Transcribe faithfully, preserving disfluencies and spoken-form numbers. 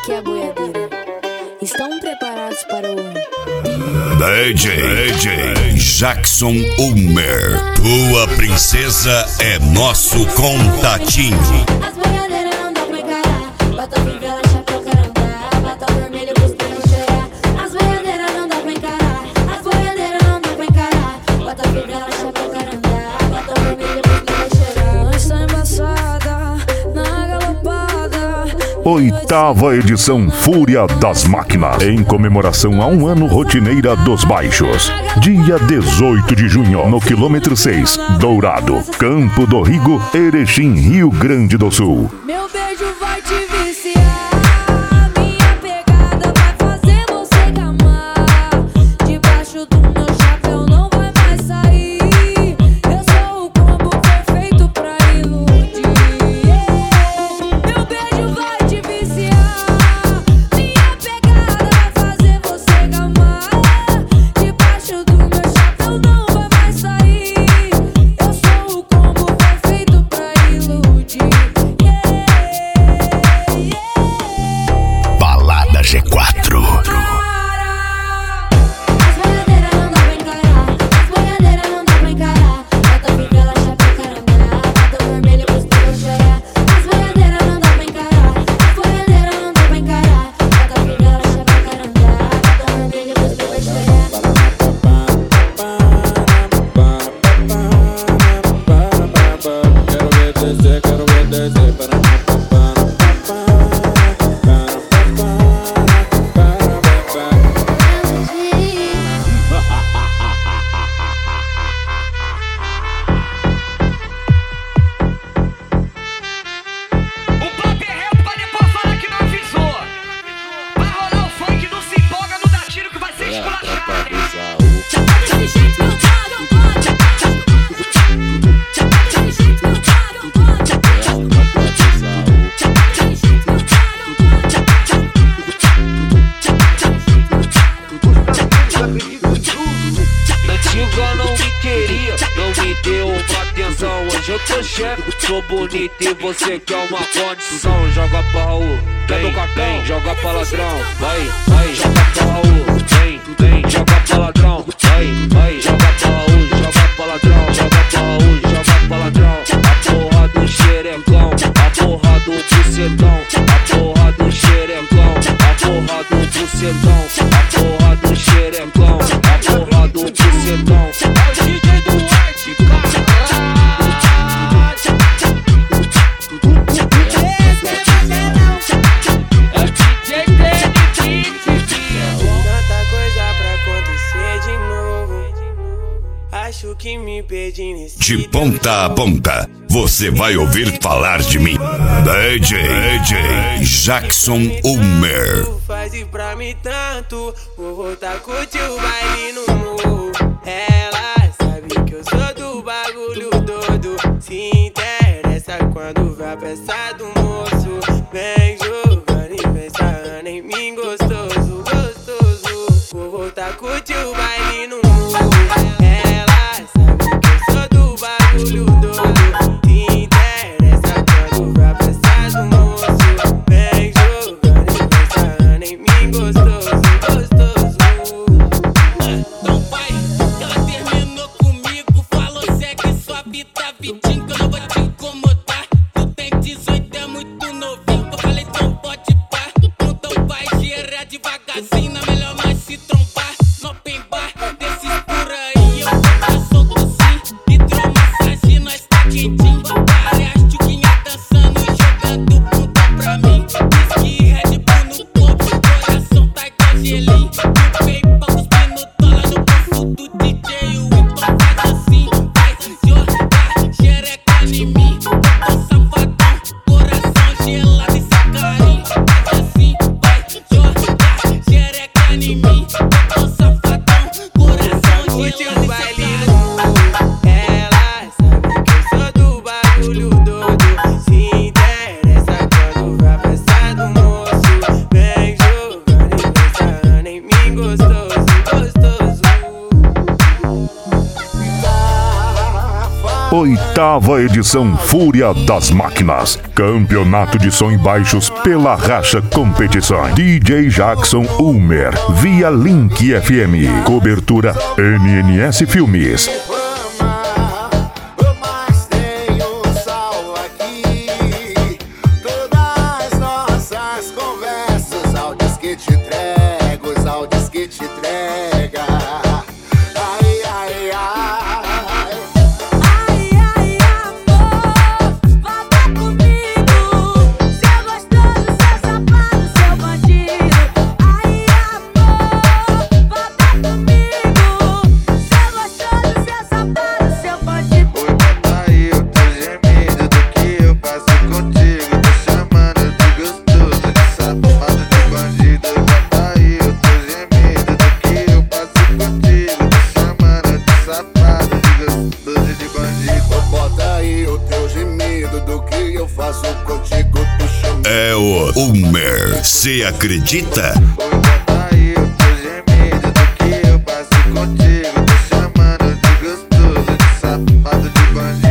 aqui é a boiadeira. Estão preparados para o D J, D J Jackson Ulmer. Tua princesa é nosso contatinho. As boiadeiras não dá pra encarar. Bota fivela, chapéu, carandá. Bota vermelho, busca no cheirar. As boiadeiras não dá pra encarar. As boiadeiras não dá pra encarar. Bota fivela, chapéu, carandá. Bota vermelho, busca no cheirar. Nós tá embaçada na galopada. Oitava edição Fúria das Máquinas, em comemoração a um ano rotineira dos baixos. Dia dezoito de junho, no quilômetro seis, Dourado, Campo do Rigo, Erechim, Rio Grande do Sul. Meu beijo vai te viciar. Minha pegada vai fazer você gamar. Debaixo do meu chapéu não vai mais sair. Eu sou o combo perfeito pra iludir. Meu beijo vai te viciar. Minha pegada vai fazer você gamar. Debaixo do meu chapéu não vai mais sair. Eu sou o combo perfeito pra iludir. Balada G quatro. As boiadeiras não dá pra encarar. As boiadeiras não dá pra encarar. Bota fivela, chapéu, carandá. Bota vermelho, busca no cheirar. As boiadeiras não dá pra encarar. As boiadeiras não dá pra encarar. Bota fivela, chapéu, carandá. Bota vermelho, busca no cheirar. Quero ver descer, quero ver descer para sou bonito e você quer uma condição. Joga pra Raul, vem, vem, joga pra ladrão. Vai, vai, joga pra Raul. Vem, vem, joga pra ladrão. Vai, vai, joga pra Raul, joga pra ladrão. Joga pra Raul, joga pra ladrão. A porra do xerecão, a porra do bucetão. A porra do xerecão, a porra do bucetão. A porra do xerecão, a porra do bucetão. É o D J do White, cara. Que me perdi nesse De ponta a ponta, você vai ouvir falar de mim. D J, D J Jackson Ulmer. Faz pra mim tanto, vou voltar a curtir o baile no morro. Ela sabe que eu sou do bagulho todo. Se interessa quando vai a peça do moço. Vem jogando e vem sarrando em mim gostoso, gostoso. Vou voltar a curtir o baile no morro. Safadão, coração gelado. Nova edição Fúria das Máquinas. Campeonato de som e baixos pela Racha Competições. D J Jackson Ulmer, via Link F M. Cobertura N N S Filmes. É o Ulmer, cê acredita? Aí o teu gemido do que eu passo contigo. Tô chamando de gostoso, de safado, de bandido.